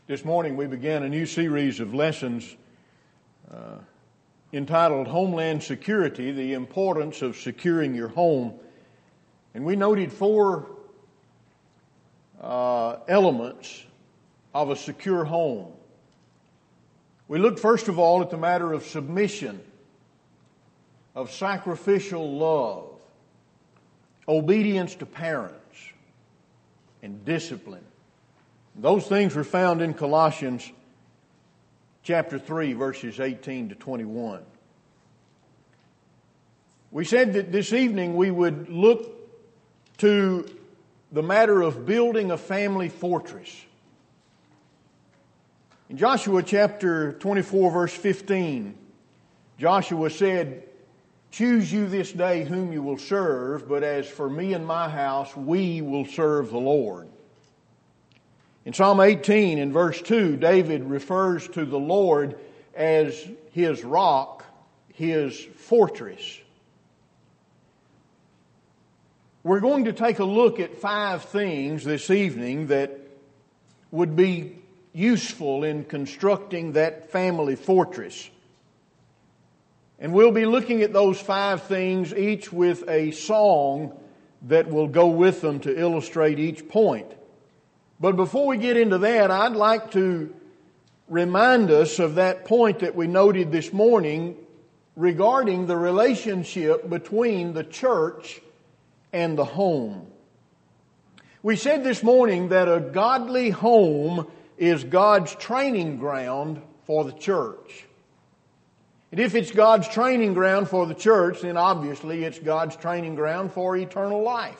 This morning we began a new series of lessons entitled Homeland Security, the Importance of Securing Your Home. And we noted four elements of a secure home. We looked first of all at the matter of submission, of sacrificial love, obedience to parents, and discipline. Those things were found in Colossians chapter 3, verses 18 to 21. We said that this evening we would look to the matter of building a family fortress. In Joshua chapter 24, verse 15, Joshua said, "Choose you this day whom you will serve, but as for me and my house, we will serve the Lord." In Psalm 18, in verse 2, David refers to the Lord as his rock, his fortress. We're going to take a look at 5 things this evening that would be useful in constructing that family fortress. And we'll be looking at those 5 things, each with a song that will go with them to illustrate each point. But before we get into that, I'd like to remind us of that point that we noted this morning regarding the relationship between the church and the home. We said this morning that a godly home is God's training ground for the church. And if it's God's training ground for the church, then obviously it's God's training ground for eternal life.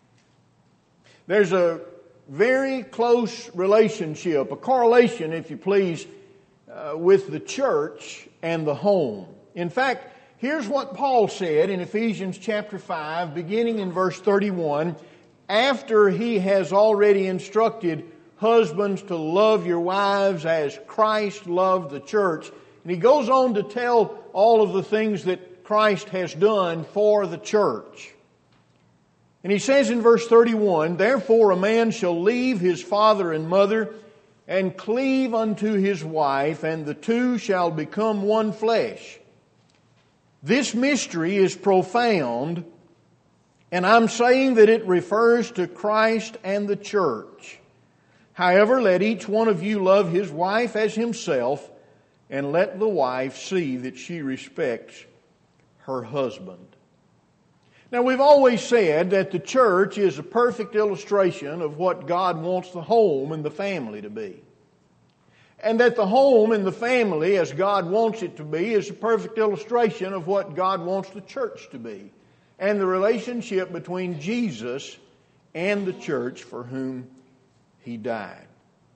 There's a very close relationship, a correlation, if you please, with the church and the home. In fact, here's what Paul said in Ephesians chapter 5, beginning in verse 31, after he has already instructed husbands to love your wives as Christ loved the church. And he goes on to tell all of the things that Christ has done for the church. And he says in verse 31, "Therefore a man shall leave his father and mother, and cleave unto his wife, and the two shall become one flesh. This mystery is profound, and I'm saying that it refers to Christ and the church. However, let each one of you love his wife as himself, and let the wife see that she respects her husband." Now, we've always said that the church is a perfect illustration of what God wants the home and the family to be. And that the home and the family, as God wants it to be, is a perfect illustration of what God wants the church to be. And the relationship between Jesus and the church for whom He died.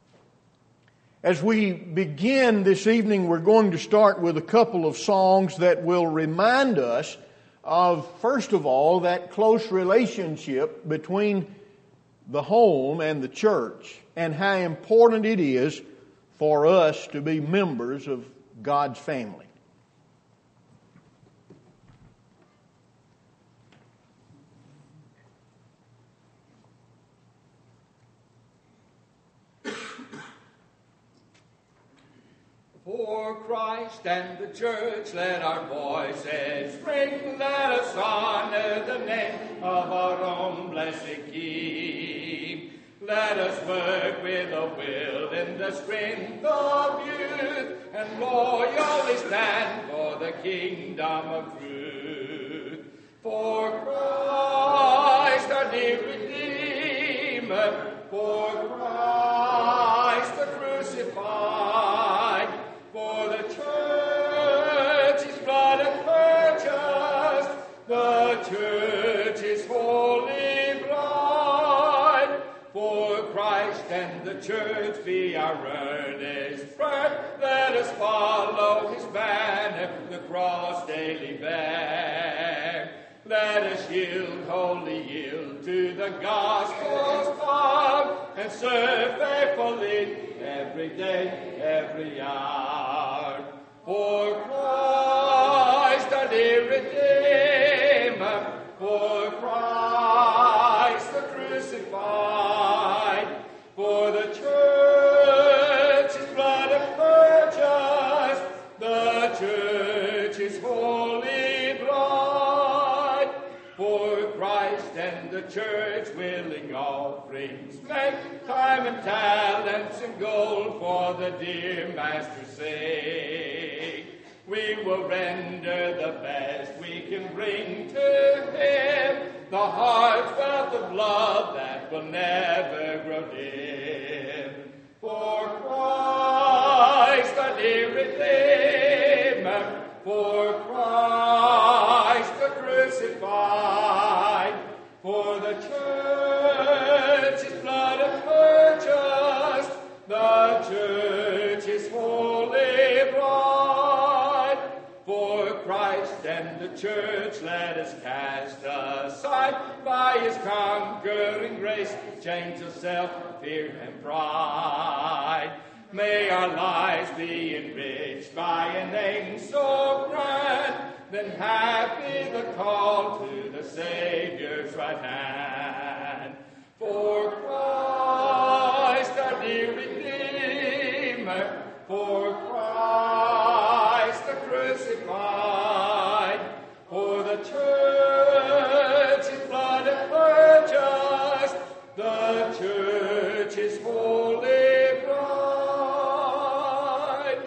As we begin this evening, we're going to start with a couple of songs that will remind us of, first of all, that close relationship between the home and the church, and how important it is for us to be members of God's family. For Christ and the church, let our voices ring. Let us honor the name of our own blessed King. Let us work with a will in the strength of youth, and loyally stand for the kingdom of truth. For Christ our dear Redeemer, for Christ the crucified, for the church His blood hath purchased, the church His holy bride. For Christ and the church be our earnest prayer. Let us follow His banner, the cross daily bear. Let us yield, wholly yield to the gospel's power, and serve faithfully every day, every hour. For Christ our dear Redeemer, for Christ the crucified, for the church the church willing offerings make, time and talents and gold for the dear Master's sake. We will render the best we can bring to Him, the heart's wealth of love that will never grow dim. For Christ, the dear Redeemer, for Christ, the crucified, for the church His blood hath purchased, the church His holy bride. For Christ and the church let us cast aside, by His conquering grace, chains of self, fear, and pride. May our lives be enriched by a name so grand, then happy the call to the Savior's right hand. For Christ, our dear Redeemer, for Christ the crucified, for the church His blood hath purchased, the church His holy bride.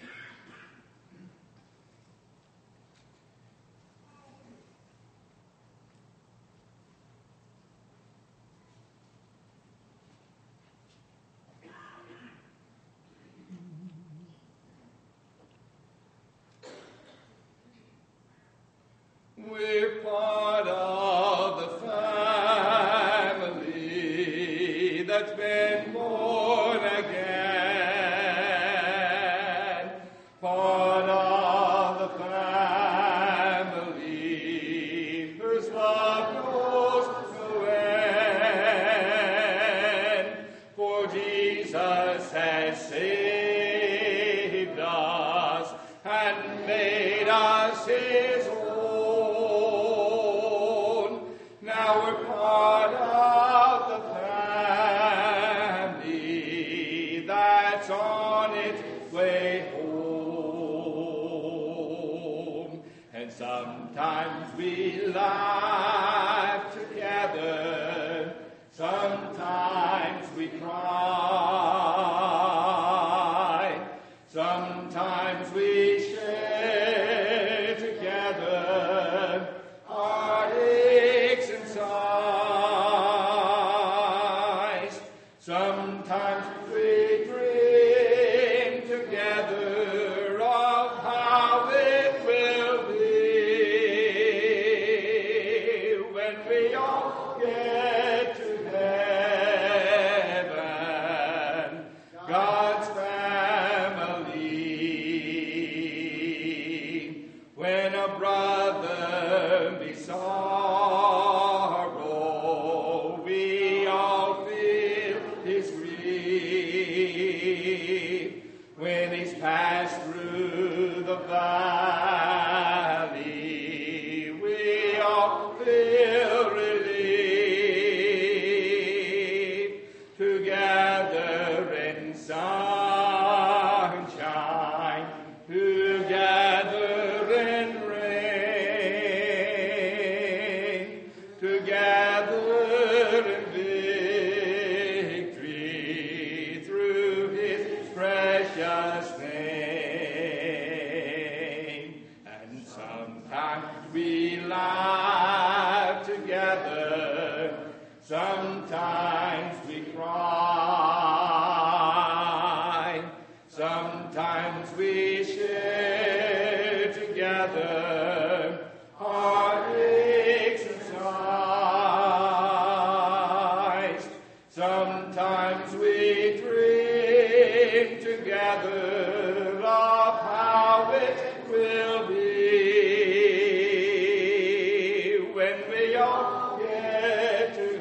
We're part of the family that's been born again. Part of the family whose love knows no end. For Jesus has saved us and made us His own. Now we're part of the family that's on its way home. And sometimes we laugh together, sometimes we cry, sometimes we share together heartaches and sighs. Sometimes we dream together of how it will be when we all get to heaven, God's family. When a brother be sorrow, we all feel his grief. When he's passed through the valley, we all feel relief. Together in sunshine, together in rain, together in victory through His precious name. And sometimes we laugh together, sometimes we cry, sometimes we share together heartaches and sighs. Sometimes we dream together of how it will be when we all get to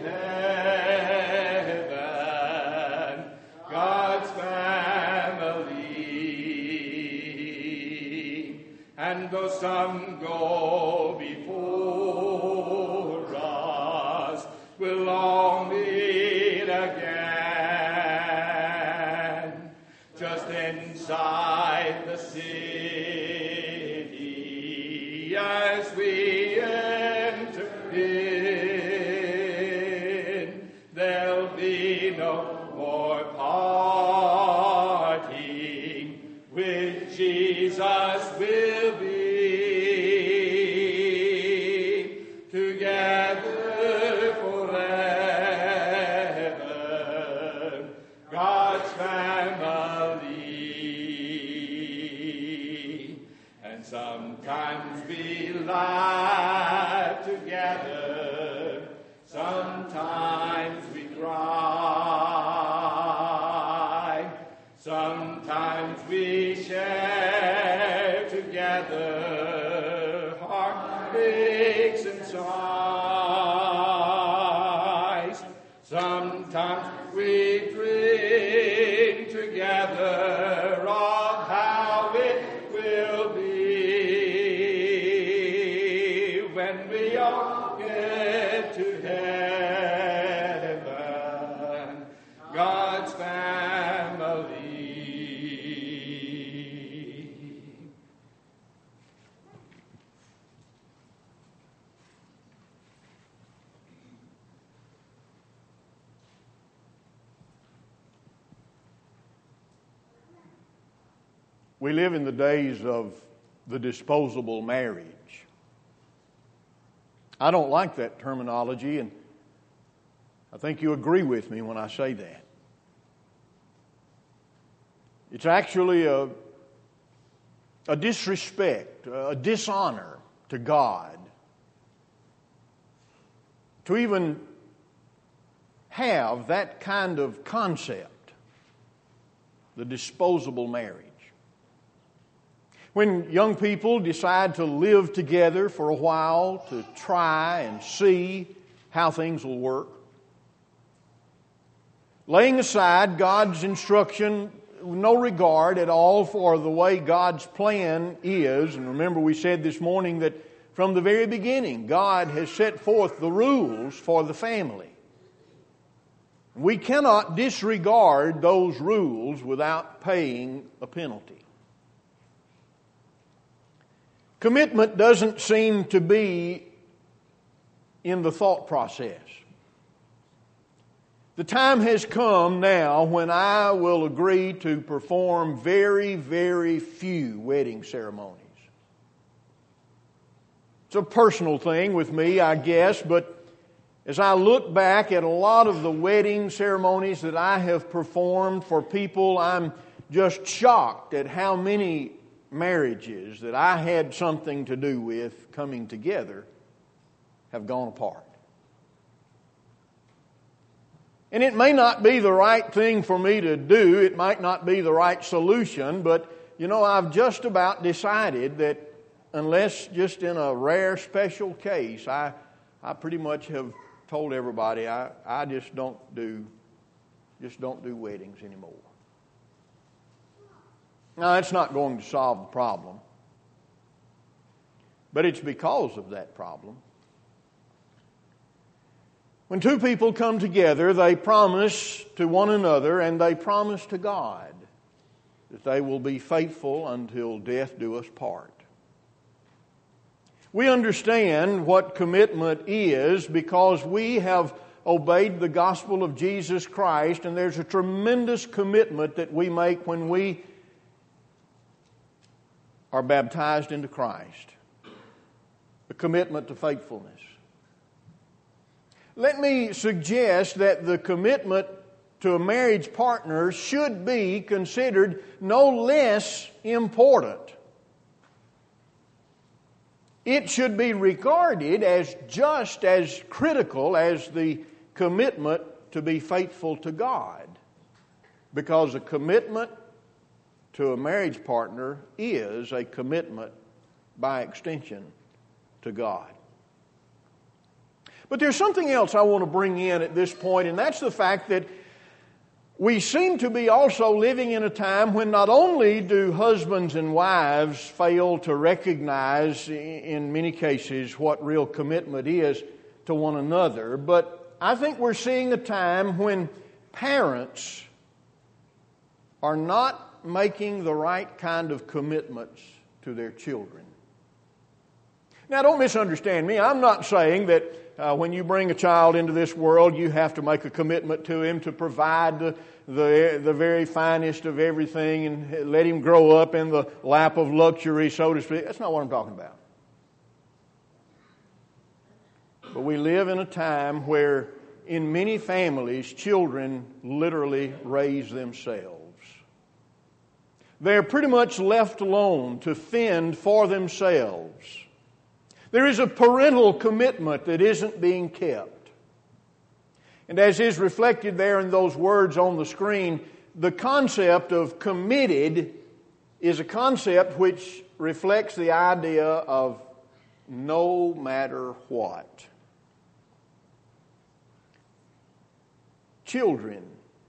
heaven, God's family. And though some go before us, we'll all meet again, just inside the city as we enter in. Jesus will be together forever, God's family. And sometimes we laugh together, sometimes we cry, sometimes we share together heartaches and sighs. Sometimes we drink together of how it will be when we all get to heaven, God's family. We live in the days of the disposable marriage. I don't like that terminology, and I think you agree with me when I say that. It's actually a disrespect, a dishonor to God to even have that kind of concept, the disposable marriage. When young people decide to live together for a while to try and see how things will work, laying aside God's instruction, no regard at all for the way God's plan is, and remember we said this morning that from the very beginning God has set forth the rules for the family. We cannot disregard those rules without paying a penalty. Commitment doesn't seem to be in the thought process. The time has come now when I will agree to perform very, very few wedding ceremonies. It's a personal thing with me, I guess, but as I look back at a lot of the wedding ceremonies that I have performed for people, I'm just shocked at how many marriages that I had something to do with coming together have gone apart. And it may not be the right thing for me to do, it might not be the right solution, but I've just about decided that unless just in a rare special case, I pretty much have told everybody I just don't do weddings anymore. Now, that's not going to solve the problem, but it's because of that problem. When two people come together, they promise to one another and they promise to God that they will be faithful until death do us part. We understand what commitment is because we have obeyed the gospel of Jesus Christ, and there's a tremendous commitment that we make when we are baptized into Christ. A commitment to faithfulness. Let me suggest that the commitment to a marriage partner should be considered no less important. It should be regarded as just as critical as the commitment to be faithful to God, because a commitment to a marriage partner is a commitment by extension to God. But there's something else I want to bring in at this point, and that's the fact that we seem to be also living in a time when not only do husbands and wives fail to recognize in many cases what real commitment is to one another, but I think we're seeing a time when parents are not making the right kind of commitments to their children. Now, don't misunderstand me. I'm not saying that when you bring a child into this world, you have to make a commitment to him to provide the very finest of everything and let him grow up in the lap of luxury, so to speak. That's not what I'm talking about. But we live in a time where in many families, children literally raise themselves. They're pretty much left alone to fend for themselves. There is a parental commitment that isn't being kept. And as is reflected there in those words on the screen, the concept of committed is a concept which reflects the idea of no matter what. Children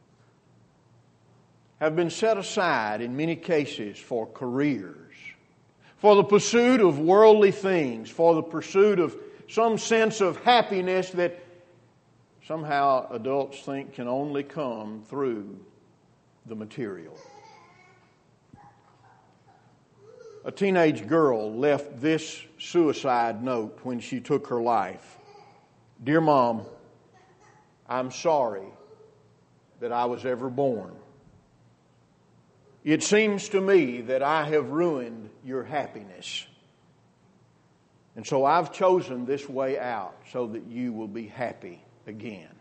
have been set aside in many cases for careers, for the pursuit of worldly things, for the pursuit of some sense of happiness that somehow adults think can only come through the material. A teenage girl left this suicide note when she took her life. "Dear Mom, I'm sorry that I was ever born. It seems to me that I have ruined your happiness. And so I've chosen this way out so that you will be happy again."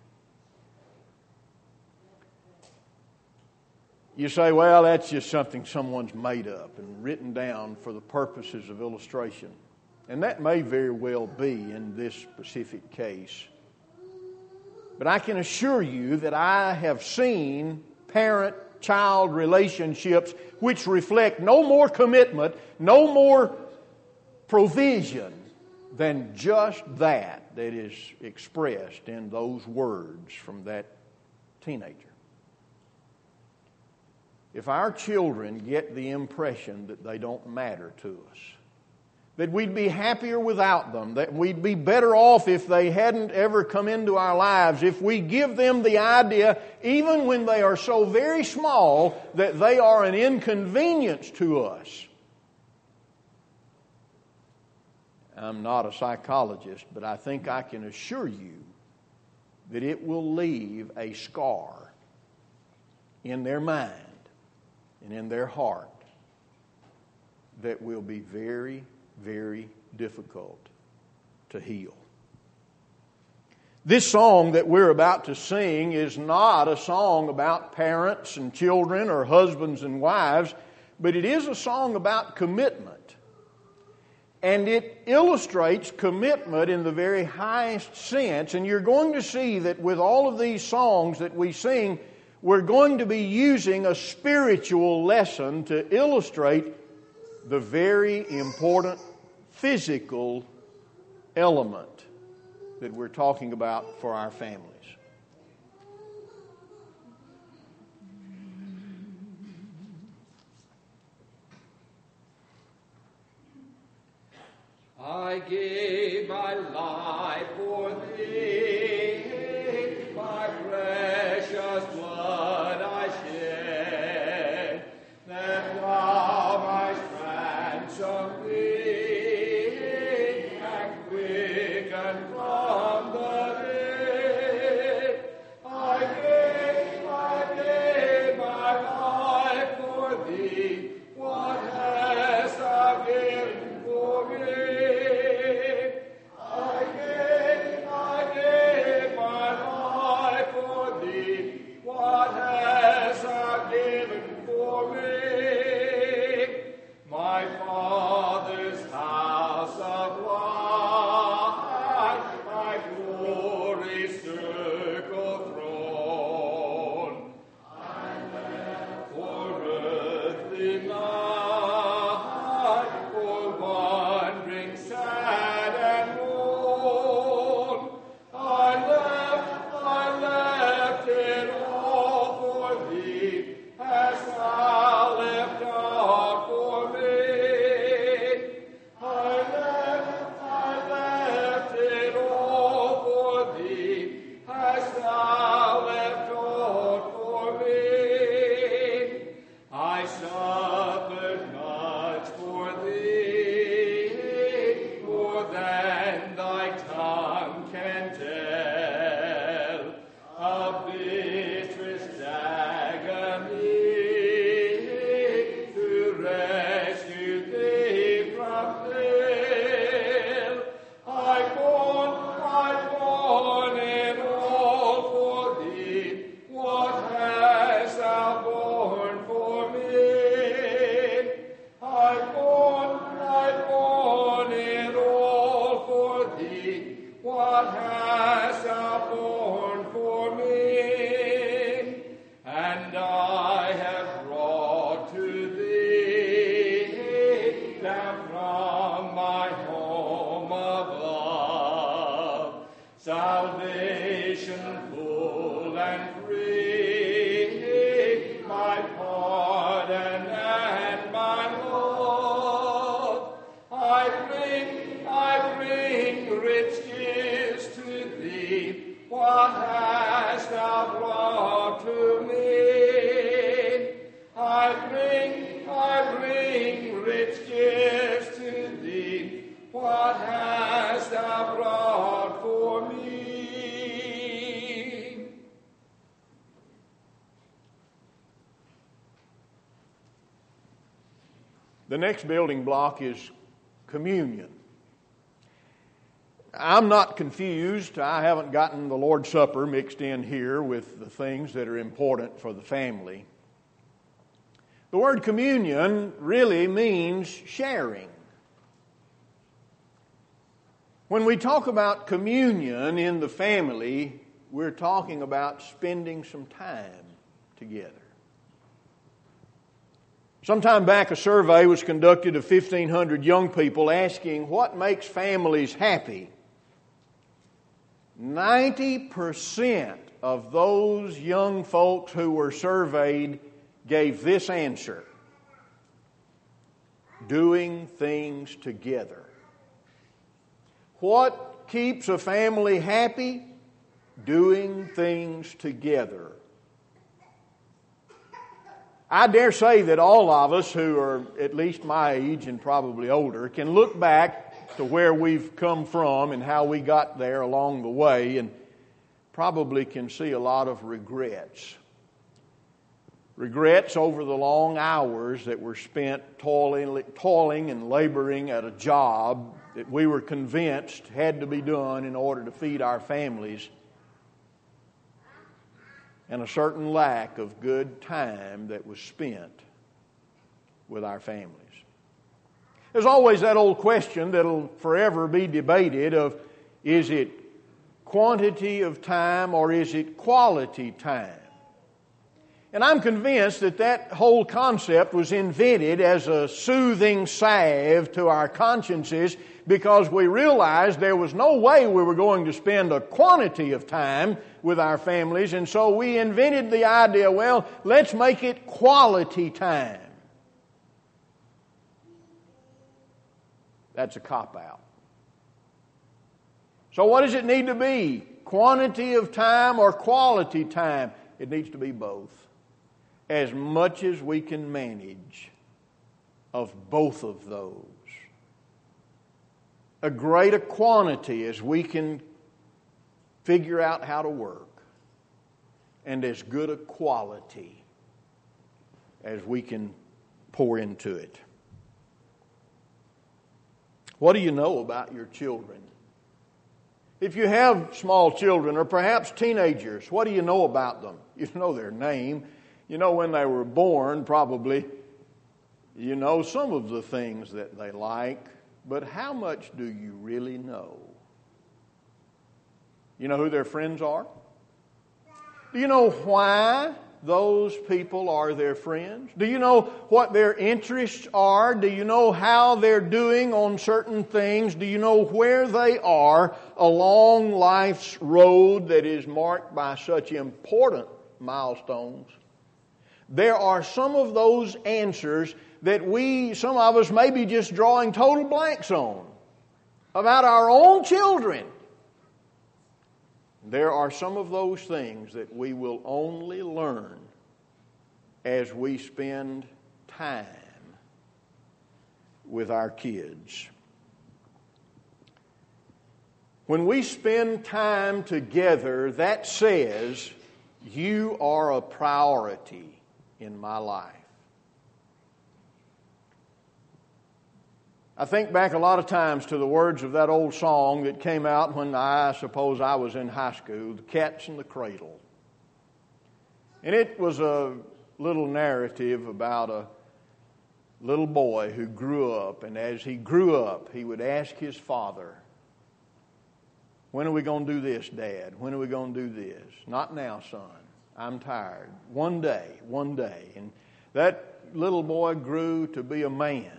You say, well, that's just something someone's made up and written down for the purposes of illustration. And that may very well be in this specific case. But I can assure you that I have seen parent-child relationships which reflect no more commitment, no more provision than just that is expressed in those words from that teenager. If our children get the impression that they don't matter to us, that we'd be happier without them, that we'd be better off if they hadn't ever come into our lives, if we give them the idea, even when they are so very small, that they are an inconvenience to us. I'm not a psychologist, but I think I can assure you that it will leave a scar in their mind and in their heart that will be very, very difficult to heal. This song that we're about to sing is not a song about parents and children or husbands and wives, but it is a song about commitment. And it illustrates commitment in the very highest sense. And you're going to see that with all of these songs that we sing, we're going to be using a spiritual lesson to illustrate the very important physical element that we're talking about for our families. I gave my life for thee, my precious blood I shed, that thou mightst ransom me and quicken from the dead. I gave my life for thee. What hast thou given for me? Can I bring rich gifts to thee. What hast thou brought for me? The next building block is communion. I'm not confused. I haven't gotten the Lord's Supper mixed in here with the things that are important for the family. The word communion really means sharing. When we talk about communion in the family, we're talking about spending some time together. Sometime back, a survey was conducted of 1,500 young people asking what makes families happy. 90% of those young folks who were surveyed gave this answer: doing things together. What keeps a family happy? Doing things together. I dare say that all of us who are at least my age and probably older can look back to where we've come from and how we got there along the way, and probably can see a lot of regrets. Regrets over the long hours that were spent toiling and laboring at a job that we were convinced had to be done in order to feed our families, and a certain lack of good time that was spent with our families. There's always that old question that'll forever be debated of, is it quantity of time or is it quality time? And I'm convinced that that whole concept was invented as a soothing salve to our consciences, because we realized there was no way we were going to spend a quantity of time with our families, and so we invented the idea, well, let's make it quality time. That's a cop-out. So what does it need to be? Quantity of time or quality time? It needs to be both. As much as we can manage of both of those. A greater quantity as we can figure out how to work, and as good a quality as we can pour into it. What do you know about your children? If you have small children or perhaps teenagers, what do you know about them? You know their name. You know when they were born, probably. You know some of the things that they like. But how much do you really know? You know who their friends are? Do you know why those people are their friends? Do you know what their interests are? Do you know how they're doing on certain things? Do you know where they are along life's road that is marked by such important milestones? There are some of those answers that some of us may be just drawing total blanks on about our own children. There are some of those things that we will only learn as we spend time with our kids. When we spend time together, that says, you are a priority in my life. I think back a lot of times to the words of that old song that came out when I suppose I was in high school, The Cats in the Cradle. And it was a little narrative about a little boy who grew up, and as he grew up, he would ask his father, when are we going to do this, Dad? When are we going to do this? Not now, son. I'm tired. One day. And that little boy grew to be a man.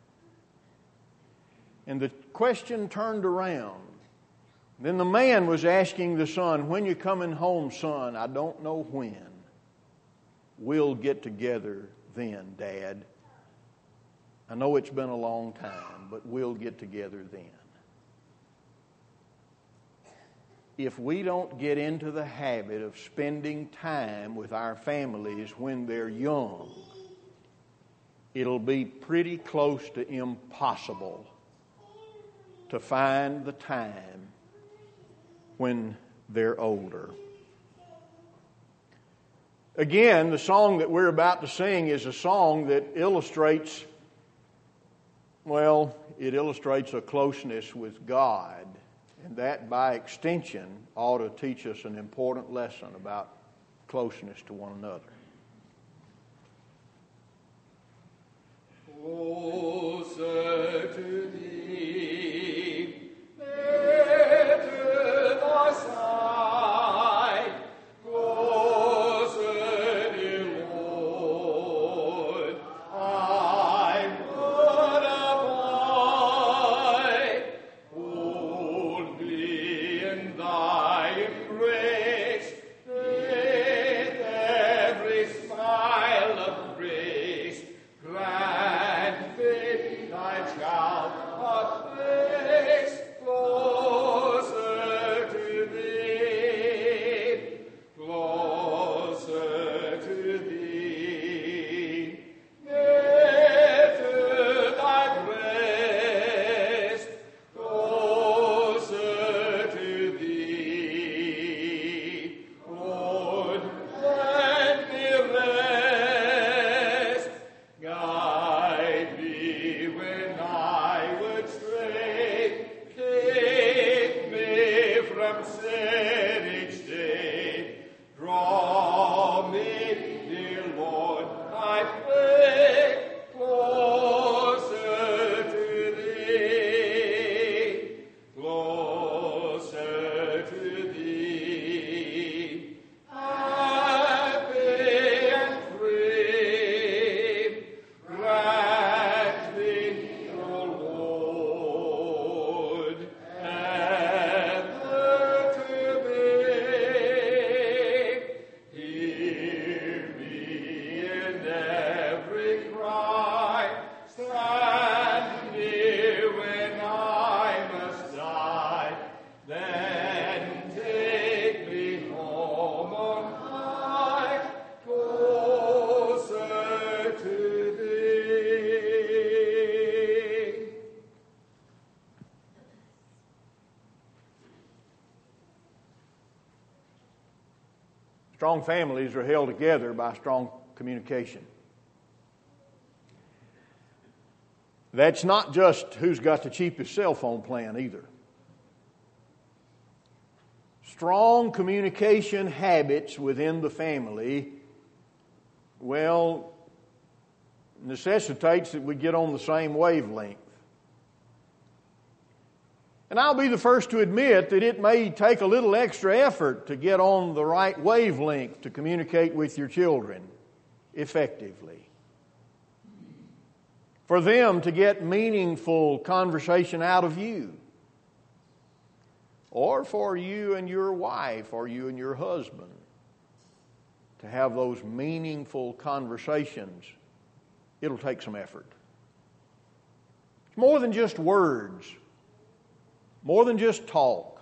And the question turned around. Then the man was asking the son, when you coming home, son? I don't know when. We'll get together then, Dad. I know it's been a long time, but we'll get together then. If we don't get into the habit of spending time with our families when they're young, it'll be pretty close to impossible to find the time when they're older. Again, the song that we're about to sing is a song that illustrates a closeness with God. And that, by extension, ought to teach us an important lesson about closeness to one another. Closer to thee, near to thy side, closer, dear Lord, I would abide. Hold me in thy embrace, with every smile of grace. Grant me thy child of grace, closer to thee, closer to thee, near to thy breast, closer to thee, Lord, let me rest. Guide me when I would stray, keep me from sin each day. Draw me, dear Lord, I pray, closer to thee, closer to thee. Happy and free, grant me, O Lord, ever to be. Hear me in every cry, stand near when I must die, then take me home on high, closer to thee. Strong families are held together by strong communication. That's not just who's got the cheapest cell phone plan either. Strong communication habits within the family, necessitates that we get on the same wavelength. And I'll be the first to admit that it may take a little extra effort to get on the right wavelength to communicate with your children effectively. For them to get meaningful conversation out of you. Or for you and your wife, or you and your husband to have those meaningful conversations. It'll take some effort. It's more than just words. More than just talk.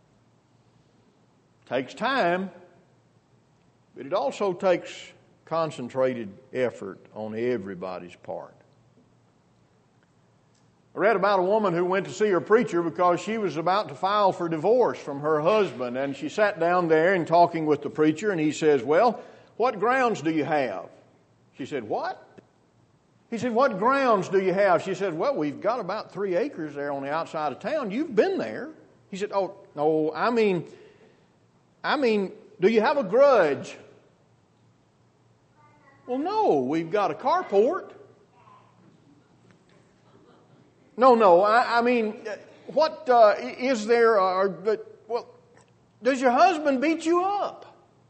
It takes time, but it also takes concentrated effort on everybody's part. I read about a woman who went to see her preacher because she was about to file for divorce from her husband, and she sat down there and talking with the preacher, and he says, "Well, what grounds do you have?" She said, "What?" He said, "What grounds do you have?" She said, "Well, we've got about 3 acres there on the outside of town. You've been there." He said, "Oh, no, I mean, do you have a grudge?" "Well, no, we've got a carport." No, I mean, what is there, does your husband beat you up?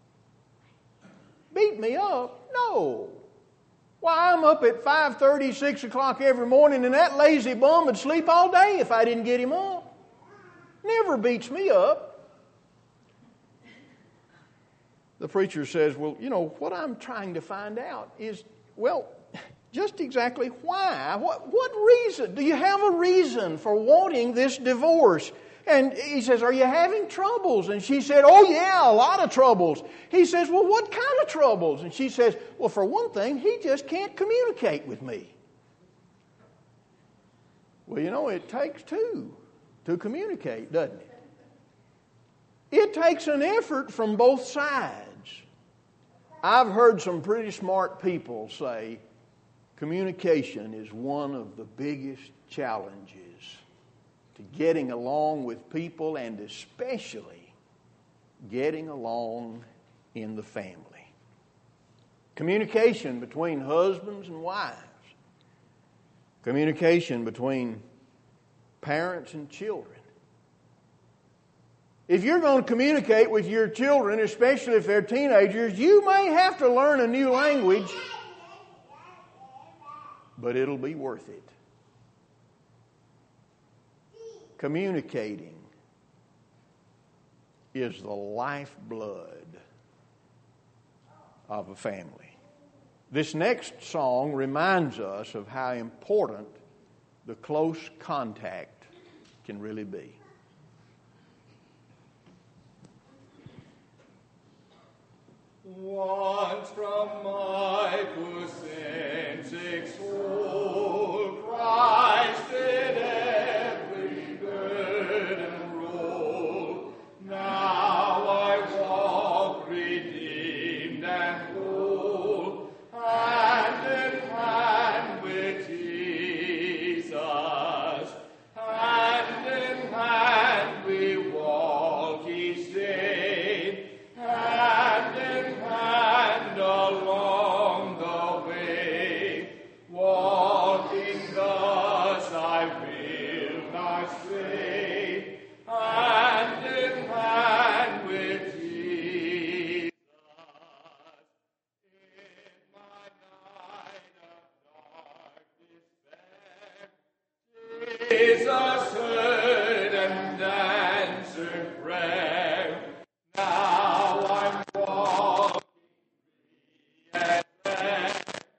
Beat me up? No. Why, I'm up at 5:30, 6 o'clock every morning, and that lazy bum would sleep all day if I didn't get him up. Never beats me up. The preacher says, "Well, what I'm trying to find out is, just exactly why? What reason? Do you have a reason for wanting this divorce?" And he says, are you having troubles? And she said, oh yeah, a lot of troubles. He says, well, what kind of troubles? And she says, well, for one thing, he just can't communicate with me. Well, you know, it takes two to communicate, doesn't it? It takes an effort from both sides. I've heard some pretty smart people say communication is one of the biggest challenges to getting along with people, and especially getting along in the family. Communication between husbands and wives. Communication between parents and children. If you're going to communicate with your children, especially if they're teenagers, you may have to learn a new language, but it'll be worth it. Communicating is the lifeblood of a family. This next song reminds us of how important the close contact can really be. Once from my possessing soul, Christ did every burden roll. Now I walk redeemed and whole, hand in hand with Jesus. Hand in hand we walk each day. Hand in hand along the way, walking thus I will not stray, hand in hand with Jesus. In my night of dark despair, Jesus heard and answered prayer. Now I'm walking free and fair.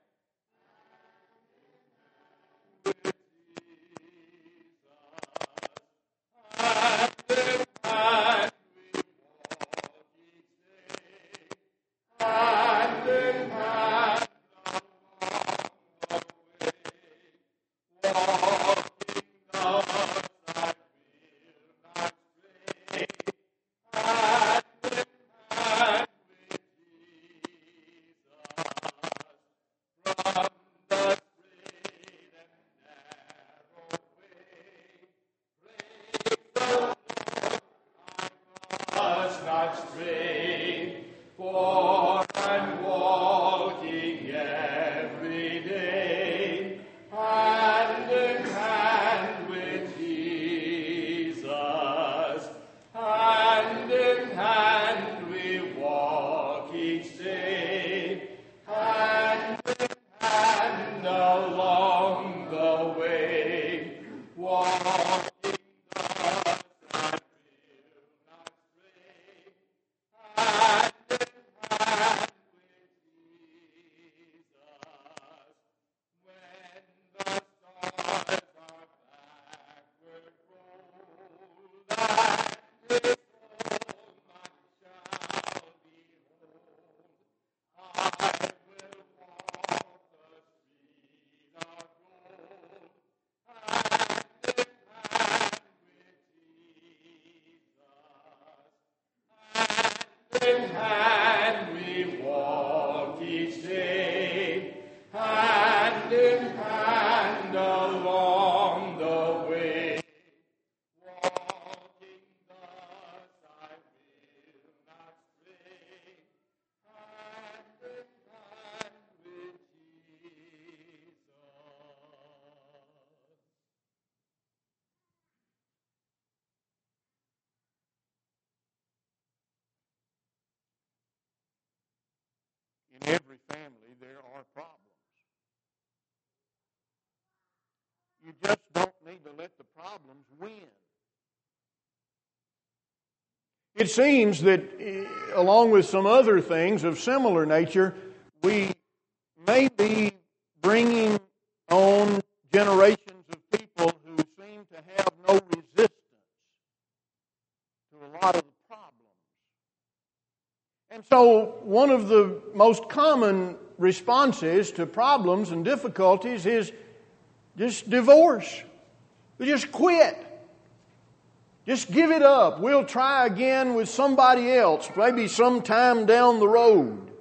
Hand in hand we walk each day. Hand in hand along the way. Walking thus I will not stray. Hand in hand with Jesus, from the straight and narrow way. Praise the Lord, I must not stray, for I'm walking every day, hand in hand with Jesus. Hand in hand we walk each day, hand in hand along the way, walking thus I will not stray, hand in hand with Jesus. When the stars are backward rolled, and His soul much shall behold, I will walk the street of gold, hand in hand with Jesus. Hand in hand we walk each day, hand in hand along the way. Walking thus I will not stray, hand in hand with Jesus. In every family, there are problems. You just don't need to let the problems win. It seems that, along with some other things of similar nature, we may be bringing on generations of people who seem to have no resistance so one of the most common responses to problems and difficulties is just divorce. Just quit. Just give it up. We'll try again with somebody else, maybe sometime down the road.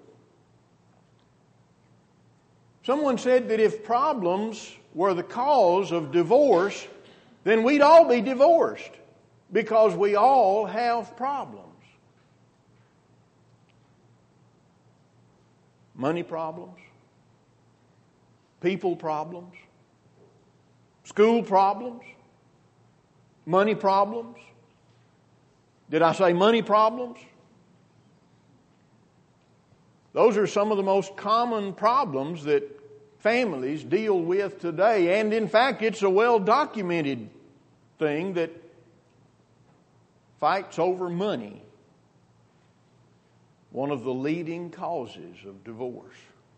Someone said that if problems were the cause of divorce, then we'd all be divorced because we all have problems. Money problems, people problems, school problems, money problems. Did I say money problems? Those are some of the most common problems that families deal with today. And in fact, it's a well-documented thing that fights over money, one of the leading causes of divorce.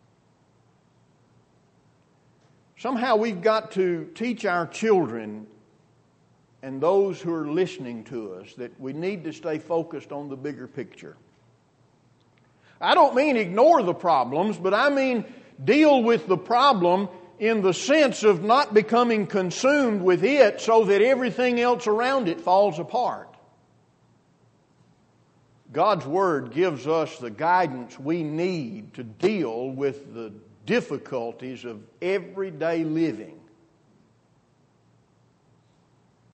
Somehow we've got to teach our children and those who are listening to us that we need to stay focused on the bigger picture. I don't mean ignore the problems, but I mean deal with the problem in the sense of not becoming consumed with it so that everything else around it falls apart. God's Word gives us the guidance we need to deal with the difficulties of everyday living.